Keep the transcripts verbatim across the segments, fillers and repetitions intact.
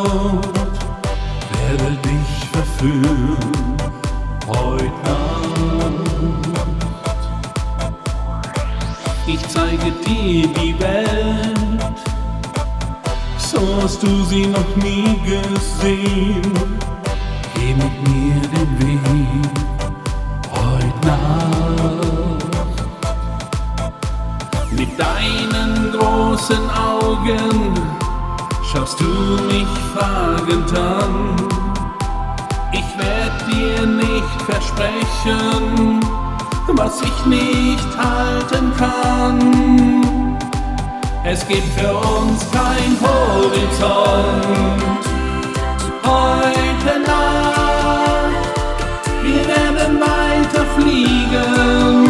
Nacht werde dich verführen, heut Nacht. Ich zeige dir die Welt, so hast du sie noch nie gesehen. Geh mit mir den Weg, heut Nacht. Mit deinen großen Augen schaust du mich fragend an. Ich werd dir nicht versprechen, was ich nicht halten kann. Es gibt für uns kein Horizont. Heute Nacht, wir werden weiter fliegen.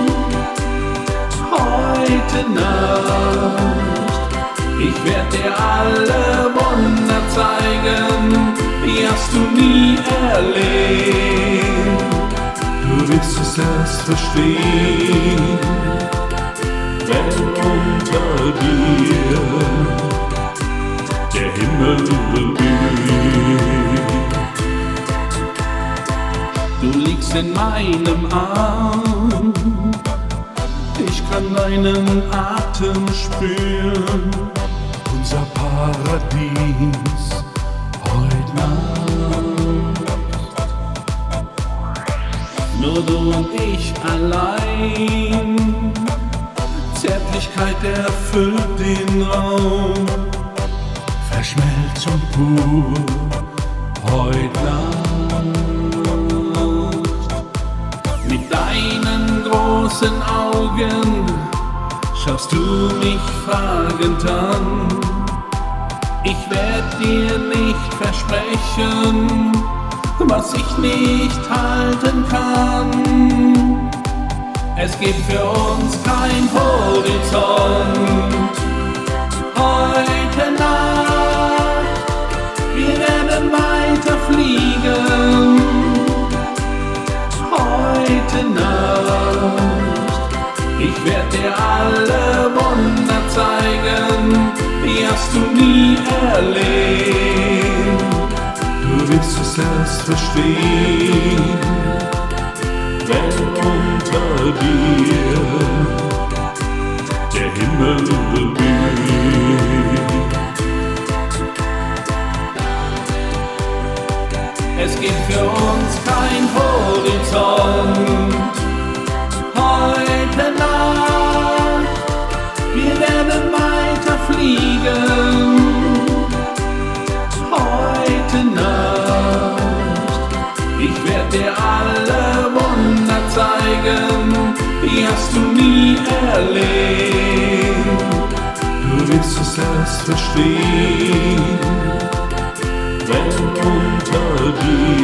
Heute Nacht, ich werd dir alle Wunder zeigen, die hast du nie erlebt. Du wirst es erst verstehen, wenn unter dir der Himmel liegt. Du liegst in meinem Arm, ich kann deinen Atem spüren. Unser Paradies heut Nacht. Nur du und ich allein, Zärtlichkeit erfüllt den Raum. Verschmelzung pur heut Nacht. Mit deinen großen Augen schaust du mich fragend an. Ich werd dir nicht versprechen, was ich nicht halten kann. Es gibt für uns kein Horizont. Heute Nacht, wir werden weiter fliegen. Heute Nacht, ich werd dir alle Wunder zeigen, die hast du nie erlebt. Du wirst es erst verstehen, wenn unter dir der Himmel liegt. Es gibt für uns kein Horizont. Heute Nacht, wir werden weiter fliegen. Heute Nacht, ich werd dir alle Wunder zeigen, die hast du nie erlebt. Du wirst es erst verstehen, wenn unter dir